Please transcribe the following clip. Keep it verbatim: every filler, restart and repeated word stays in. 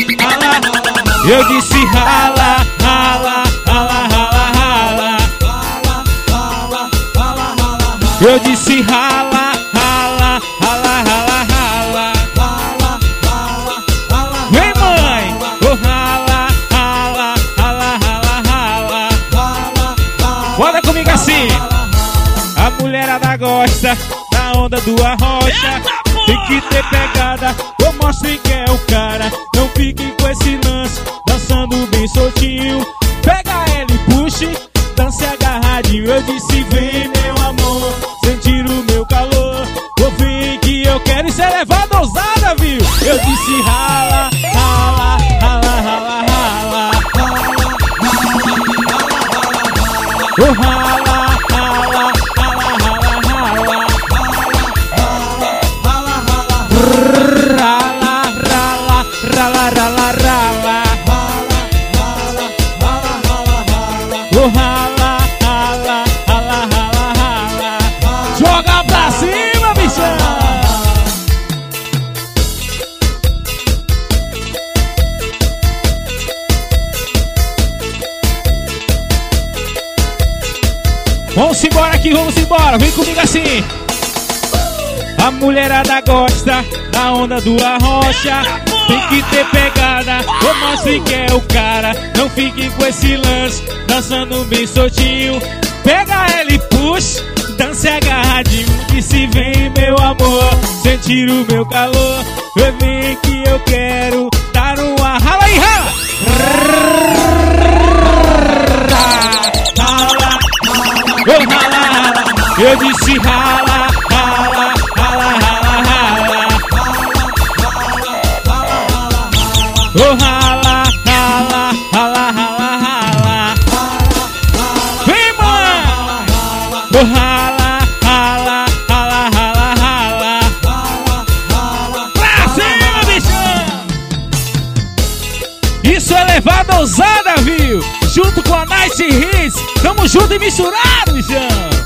rala. Eu disse rala, rala, rala, rala, rala. Eu disse rala, rala, rala, rala, rala. Vem, mãe! Oh, rala, rala, rala, rala, rala. Bora comigo assim. A mulherada gosta da onda do arrocha. Tem que ter pegada, ou mostre que é o cara. Não fique com esse lance, dançando bem soltinho. Pega ele, puxe, dance agarradinho. Eu disse vem meu amor, sentir o meu calor. Ou vem que eu quero e ser levado ousada, viu? Eu disse rala, rala, rala, rala, rala. Oh, rala, rala, rala, rala, rala. Rala, rala, rala. Oh, rala, rala, rala, rala, rala. Joga pra cima, bichão. Vamos embora aqui, vamos embora. Vem comigo assim. A mulherada gosta da onda do arrocha. Tem que ter pegada, ou mostre que é o cara. Não fique com esse lance, dançando bem soltinho. Pega ele, puxa, dance agarradinho. E se vem meu amor, sentir o meu calor. Vem que eu quero dar uma rala e rala. Rala, eu rala, rala. Eu disse rala, rala, rala, rala, rala. Oh, rala, rala, rala, rala, rala. Vem, mãe! Oh, rala, rala, rala, rala, rala. Pra cima, bichão! Isso é levada ousada, viu? Junto com a Night Hits. Tamo junto e misturado, bichão!